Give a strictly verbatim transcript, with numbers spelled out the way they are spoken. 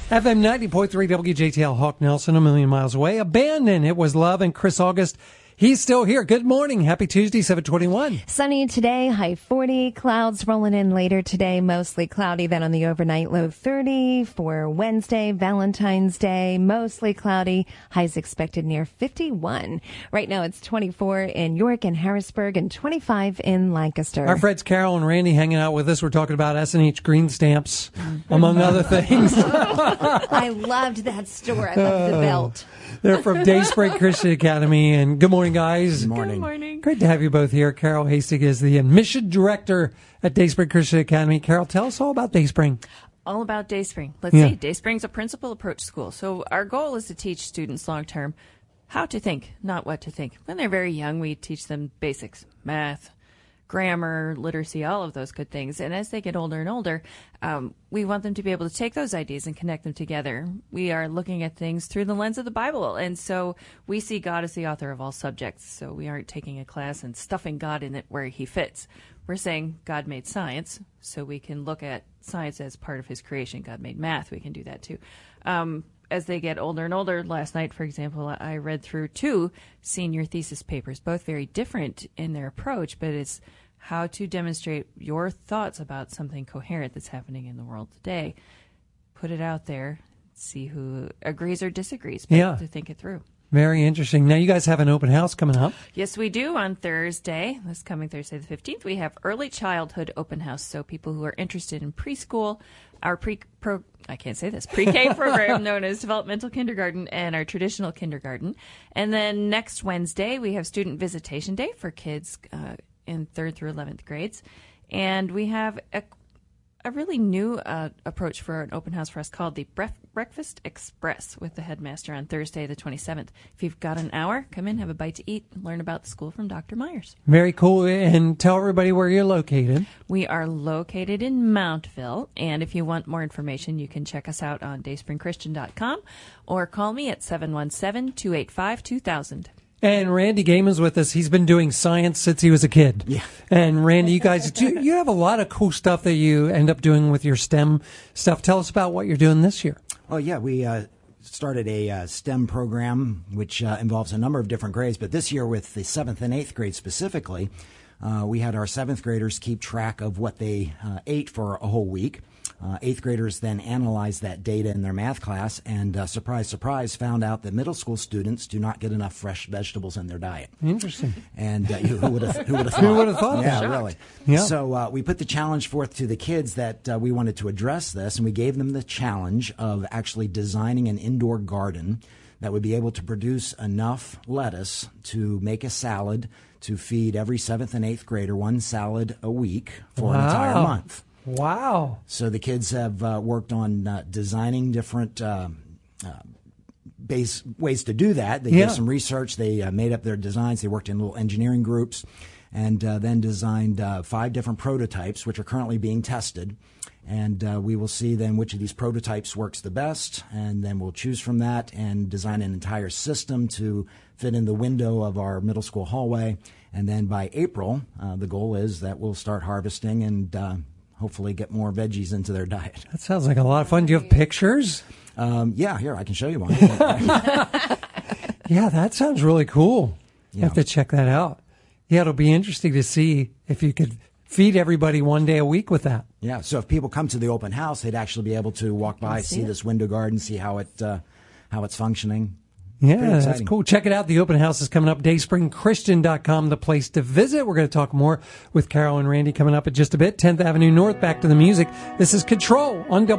F M ninety point three W J T L Hawk Nelson, a million miles away. Abandon, it was Love, and Chris August. He's still here. Good morning. Happy Tuesday, seven twenty-one. Sunny today, high forty. Clouds rolling in later today, mostly cloudy. Then on the overnight, low thirty. For Wednesday, Valentine's Day, mostly cloudy. Highs expected near fifty-one. Right now, it's twenty-four in York and Harrisburg and twenty-five in Lancaster. Our friends Carol and Randy hanging out with us. We're talking about S and H green stamps, among other things. I loved that store. I loved the belt. They're from Dayspring Christian Academy. And good morning, guys. Good morning. Good morning. Great to have you both here. Carol Hastig is the admission director at Dayspring Christian Academy. Carol, tell us all about Dayspring. All about Dayspring. Let's Yeah. see. Dayspring's a principal approach school. So our goal is to teach students long-term how to think, not what to think. When they're very young, we teach them basics, math, grammar, literacy, all of those good things. And as they get older and older, um, we want them to be able to take those ideas and connect them together. We are looking at things through the lens of the Bible. And so we see God as the author of all subjects. So we aren't taking a class and stuffing God in it where he fits. We're saying God made science, so we can look at science as part of his creation. God made math. We can do that too. Um, as they get older and older, last night, for example, I read through two senior thesis papers, both very different in their approach, but it's how to demonstrate your thoughts about something coherent that's happening in the world today. Put it out there, see who agrees or disagrees, but Yeah. to think it through. Very interesting. Now, you guys have an open house coming up. Yes, we do on Thursday, this coming Thursday the fifteenth. We have early childhood open house. So people who are interested in preschool, our pre pro, I can't say this, pre-K program known as developmental kindergarten, and our traditional kindergarten. And then next Wednesday, we have student visitation day for kids uh, in third through eleventh grades. And we have a a really new uh, approach for an open house for us called the Bref- Breakfast Express with the headmaster on Thursday, the twenty-seventh. If you've got an hour, come in, have a bite to eat, and learn about the school from Doctor Myers. Very cool. And tell everybody where you're located. We are located in Mountville, and if you want more information, you can check us out on dayspring christian dot com or call me at seven one seven, two eight five, two thousand. And Randy Gaiman's with us. He's been doing science since he was a kid. Yeah. And Randy, you guys, do, you have a lot of cool stuff that you end up doing with your STEM stuff. Tell us about what you're doing this year. Oh, yeah, we uh, started a uh, STEM program, which uh, involves a number of different grades. But this year with the seventh and eighth grade specifically, uh, we had our seventh graders keep track of what they uh, ate for a whole week. Uh, eighth graders then analyzed that data in their math class and, uh, surprise, surprise, found out that middle school students do not get enough fresh vegetables in their diet. Interesting. And uh, who would have who would have thought? Who would have thought Yeah, that? really. Yeah. So uh, we put the challenge forth to the kids that uh, we wanted to address this, and we gave them the challenge of actually designing an indoor garden that would be able to produce enough lettuce to make a salad to feed every seventh and eighth grader one salad a week for an entire Wow. month. Wow. So the kids have uh, worked on uh, designing different uh, uh, base ways to do that. They Yeah. did some research. They uh, made up their designs. They worked in little engineering groups and uh, then designed uh, five different prototypes, which are currently being tested. And uh, we will see then which of these prototypes works the best, and then we'll choose from that and design an entire system to fit in the window of our middle school hallway. And then by April, uh, the goal is that we'll start harvesting and uh, hopefully get more veggies into their diet. That sounds like a lot of fun. Do you have pictures? Um, yeah, here, I can show you one. Yeah, that sounds really cool. You Yeah. have to check that out. Yeah, it'll be interesting to see if you could feed everybody one day a week with that. Yeah, so if people come to the open house, they'd actually be able to walk by, see see it. this window garden, see how it uh, how it's functioning. Yeah, Pretty that's exciting. cool. Check it out. The open house is coming up. dayspring christian dot com, the place to visit. We're going to talk more with Carol and Randy coming up in just a bit. tenth Avenue North, back to the music. This is Control on W.